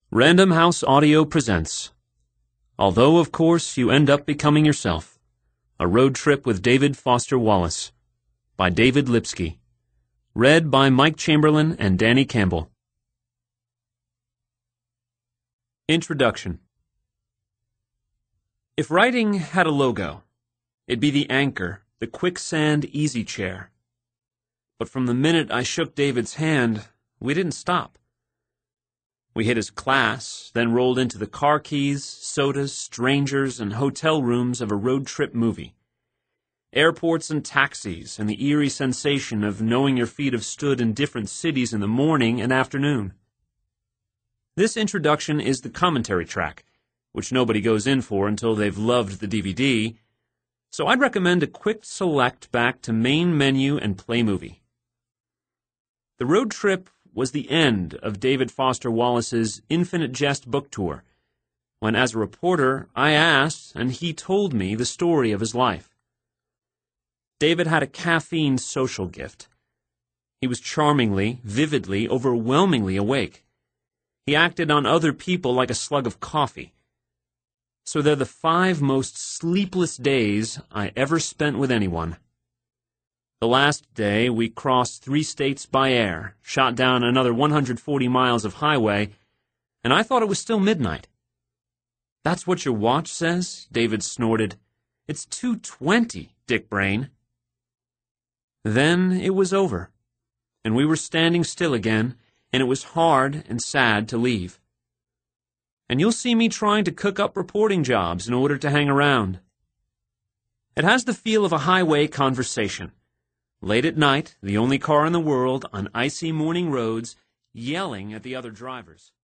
Random House Audio presents, although of course you end up becoming yourself, a road trip with David Foster Wallace, by David Lipsky, read by Mike Chamberlain and Danny Campbell. Introduction. If writing had a logo, it'd be the Anchor, the quicksand easy chair. But from the minute I shook David's hand, we didn't stop. We hit his class, then rolled into the car keys, sodas, strangers, and hotel rooms of a road trip movie. Airports and taxis, and the eerie sensation of knowing your feet have stood in different cities in the morning and afternoon. This introduction is the commentary track, which nobody goes in for until they've loved the DVD, so I'd recommend a quick select back to main menu and play movie. The road trip was the end of David Foster Wallace's Infinite Jest book tour, when as a reporter I asked and he told me the story of his life. David had a caffeine social gift. He was charmingly, vividly, overwhelmingly awake. He acted on other people like a slug of coffee. So they're the 5 most sleepless days I ever spent with anyone. The last day, we crossed 3 states by air, shot down another 140 miles of highway, and I thought it was still midnight. "That's what your watch says?" David snorted. "It's 2:20, Dick Brain." Then it was over, and we were standing still again, and it was hard and sad to leave. And you'll see me trying to cook up reporting jobs in order to hang around. It has the feel of a highway conversation. Late at night, the only car in the world on icy morning roads, yelling at the other drivers.